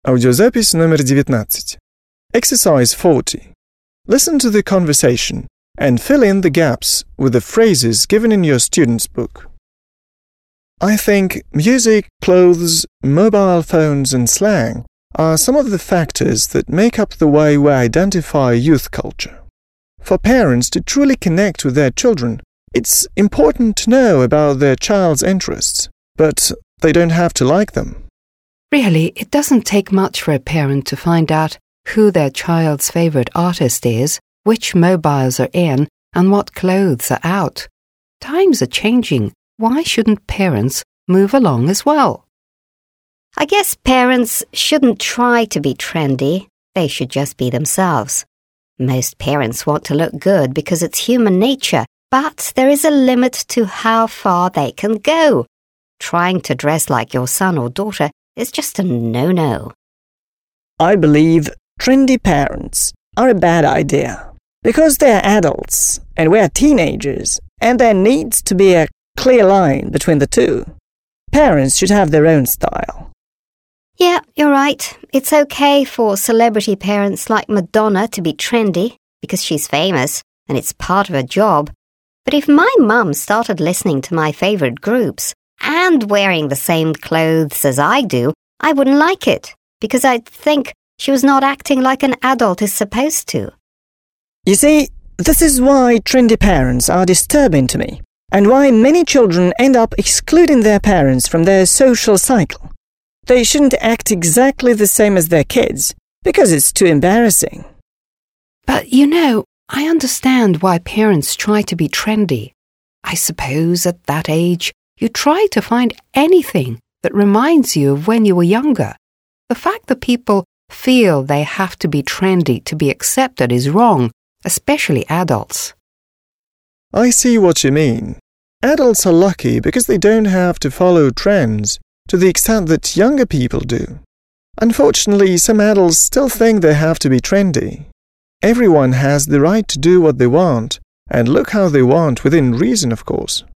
Аудиозапись номер 19. Exercise 40. Listen to the conversation and fill in the gaps with the phrases given in your student's book. I think music, clothes, mobile phones and slang are some of the factors that make up the way we identify youth culture. For parents to truly connect with their children, it's important to know about their child's interests, but they don't have to like them. Really, it doesn't take much for a parent to find out who their child's favourite artist is, which mobiles are in, and what clothes are out. Times are changing. Why shouldn't parents move along as well? I guess parents shouldn't try to be trendy. They should just be themselves. Most parents want to look good because it's human nature, but there is a limit to how far they can go. Trying to dress like your son or daughter is just a no-no. I believe trendy parents are a bad idea because they're adults and we're teenagers, and there needs to be a clear line between the two. Parents should have their own style. Yeah, you're right. It's okay for celebrity parents like Madonna to be trendy because she's famous and it's part of her job. But if my mum started listening to my favourite groups and wearing the same clothes as I do, I wouldn't like it because I'd think she was not acting like an adult is supposed to. You see, this is why trendy parents are disturbing to me, and why many children end up excluding their parents from their social cycle. They shouldn't act exactly the same as their kids, because it's too embarrassing. But I understand why parents try to be trendy. I suppose at that age, you try to find anything that reminds you of when you were younger. The fact that people feel they have to be trendy to be accepted is wrong, especially adults. I see what you mean. Adults are lucky because they don't have to follow trends to the extent that younger people do. Unfortunately, some adults still think they have to be trendy. Everyone has the right to do what they want and look how they want within reason, of course.